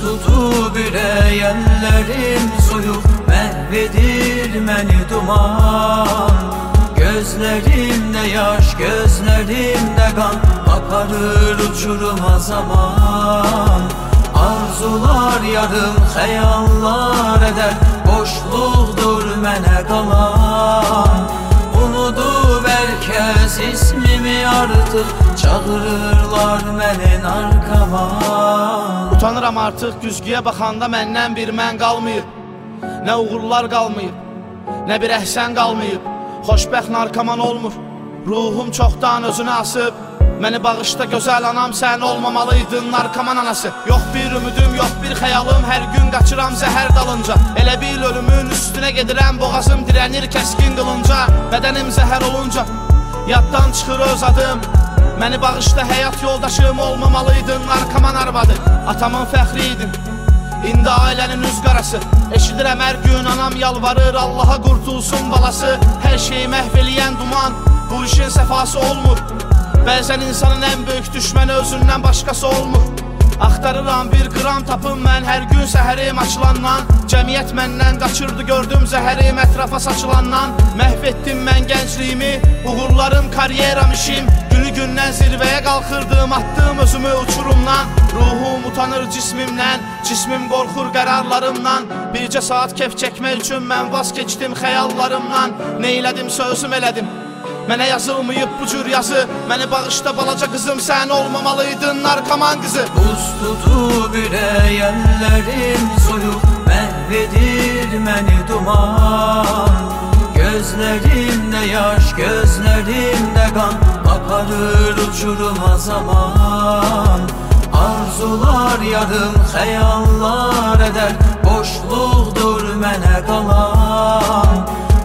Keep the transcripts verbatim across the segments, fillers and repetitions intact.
tutub ürəyənlərim soyuq, məhvedir məni duman. Gözlərimdə yaş, gözlərimdə qan, aparır uçuruma zaman. Arzular yarım, xəyallar edər, boşluqdur mənə qalan. Unudub hər kəs ismimi artıq, çağırırlar məni narkama. Utanıram artıq güzgüyə baxanda məndən bir mən qalmayıb. Nə uğurlar qalmayıb, nə bir əhsən qalmayıb. Xoşbəxt narkoman olmur, ruhum çoxdan özünü asıb. Məni bağışda gözəl anam, sən olmamalıydın narkoman anası. Yox bir ümidim, yox bir xəyalım, hər gün qaçıram zəhər dalınca. Elə bil ölümün üstünə gedirəm, boğazım dirənir kəskin qılınca. Bədənim zəhər olunca, yaddan çıxır öz adım. Məni bağışda həyat yoldaşım, olmamalıydın narkoman arvadı. Atamın fəxri idin, indi ailənin üz qarası. Eşidirəm hər gün anam yalvarır, Allaha qurtulsun balası. Hər şeyi məhv eləyən duman, bu işin səfası olmur. Bəzən insanın ən böyük düşməni özündən başqası olmur. Axtarıram bir qram tapım mən hər gün səhərim açılandan. Cəmiyyət məndən qaçırdı, gördüm zəhərim ətrafa saçılandan. Məhv etdim mən gəncliyimi, uğurlarım, karyeram, işim. Günü gündən zirvəyə qalxırdım, attım özümü uçurumdan. Ruhum utanır cismimdən, cismim qorxur qərarlarımdan. Bircə saat kef çəkmək üçün mən vaz keçdim xəyallarımdan. Neylədim, sözüm elədim, mənə yazılmayıb bu cür yazı. Məni bağışda balaca qızım, sən olmamalıydın narkoman qızı. Buz tutub ürəyənlərim soyuq, məhvedir məni duman. Gözlərimdə yaş, gözlərimdə qan, aparır uçuruma zaman. Arzular yarım, xəyallar edər, boşluqdur mənə qalan.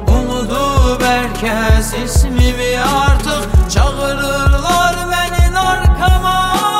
Unudub hər kəs ismimi artıq, çağırırlar məni narkama.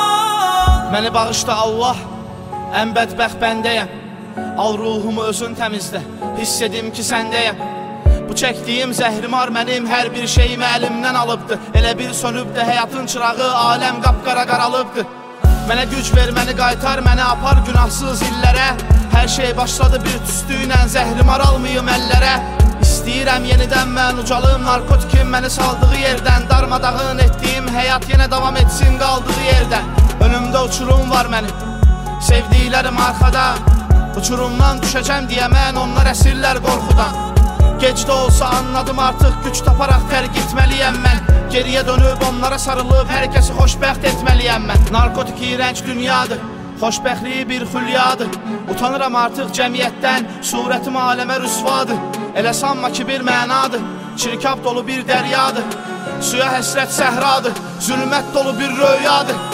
Məni bağışda Allah, ən bədbəxt bəndəyəm. Al ruhumu özün təmizlə, hiss edim ki səndəyəm. Bu çəkdiyim zəhrimar mənim hər bir şeyimi əlimdən alıbdır. Elə bir sönüb də həyatın çırağı, aləm qapqara qaralıbdır. Mənə güc ver, məni qaytar, məni apar günahsız illərə. Hər şey başladı bir tüstüylə, zəhrimar almayım əllərə. İstəyirəm yenidən mən ucalım, narkotikim məni saldığı yerdən. Darmadağın etdiyim həyat yenə davam etsin qaldığı yerdən. Önümdə uçurum var mənim, sevdiklərim arxada. Uçurumdan düşəcəm deyə mən, onlar əsirlər qorxudan. Gec də olsa anladım artıq, güc taparaq tərk etməliyəm mən. Geriyə dönüb onlara sarılıb, hər kəsi xoşbəxt etməliyəm mən. Narkotik iyrənc dünyadır, xoşbəxtliyi bir xülyadır. Utanıram artıq cəmiyyətdən, surətim aləmə rüsvadır. Elə sanma ki bir mənadır, çirkab dolu bir dəryadır. Suya həsrət səhradır, zülmət dolu bir röyadır.